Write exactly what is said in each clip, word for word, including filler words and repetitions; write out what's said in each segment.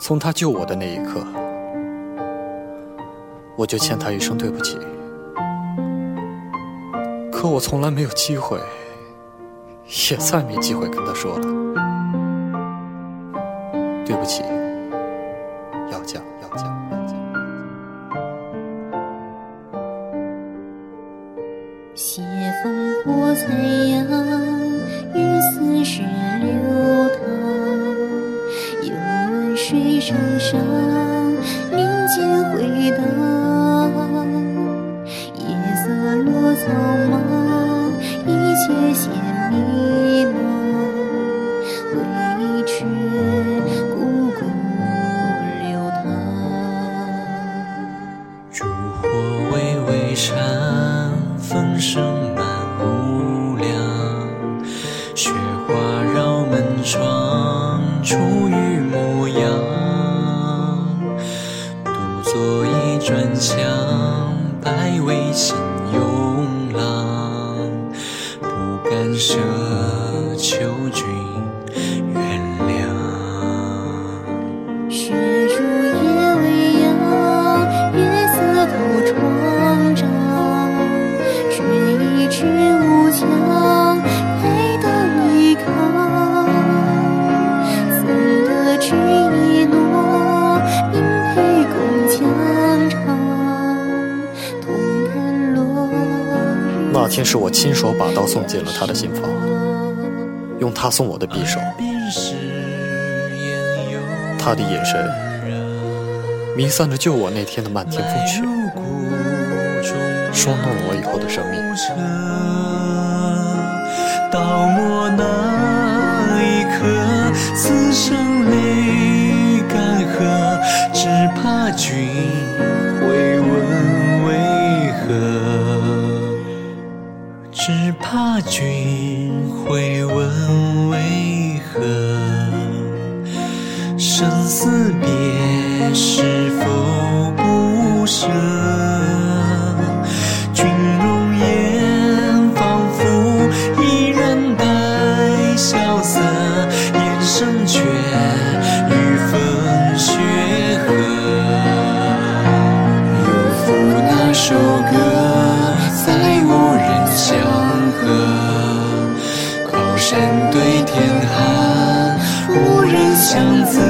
从他救我的那一刻，我就欠他一声对不起。可我从来没有机会，也再没机会跟他说了。对不起，要嫁，要嫁，要嫁。 斜风过残阳，与似水流淌。幽闻水声声，林间回荡。夜色落草莽，一切显迷茫。微却汩汩流淌。 烛火微微闪，风声满屋梁。雪花绕门窗，初遇模样。独坐一砖墙，百味心慵懒。不敢奢求君原谅。 雪如夜未央，月色透窗帐。却一枝无墙，开当一康。怎得知一诺，应配共疆场。同看落日。 那天是我亲手把刀送进了他的心房，用他送我的匕首。他的眼神弥散着救我那天的漫天风雪，说弄了我以后的生命。 到末那一刻，此生泪干涸，只怕君会问为何，只怕君会问为何。生死别是否不舍？君容颜仿佛依然带萧瑟，眼生却与风雪合。又复那首歌，再无人相和。靠山对天寒，无人相责。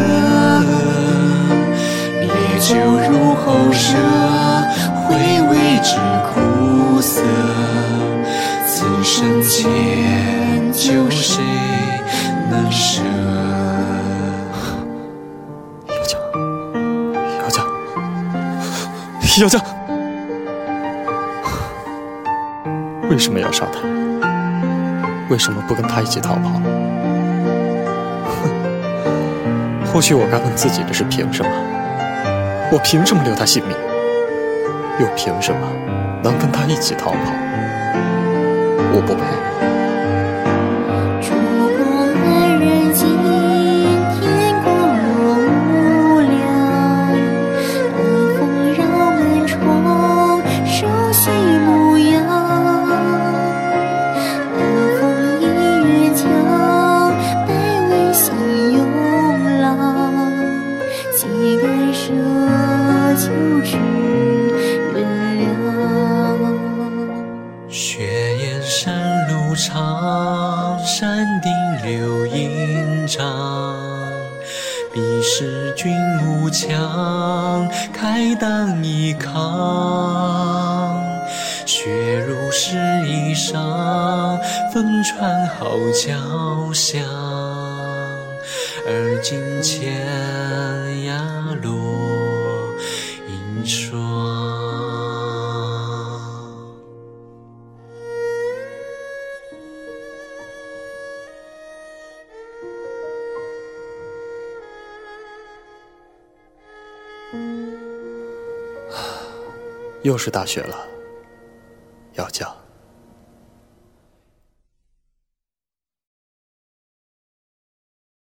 烈酒入喉舌，回味之苦涩。此生千酒，谁能舍？ 要嫁，要嫁，要嫁！为什么要杀他？为什么不跟他一起逃跑？或许我该问自己的是凭什么？我凭什么留他性命？又凭什么能跟他一起逃跑？我不配。 烛光安人静，天光落无量。寒风绕门窗，熟悉模样。寒风一月江，百味心慵懒。岂敢奢求知原谅。 雪雁山路长，山顶留阴帐。彼时君无墙，开当一康。雪如湿衣裳，风传好交响。而今千崖落银霜。 又是大雪了，要嫁。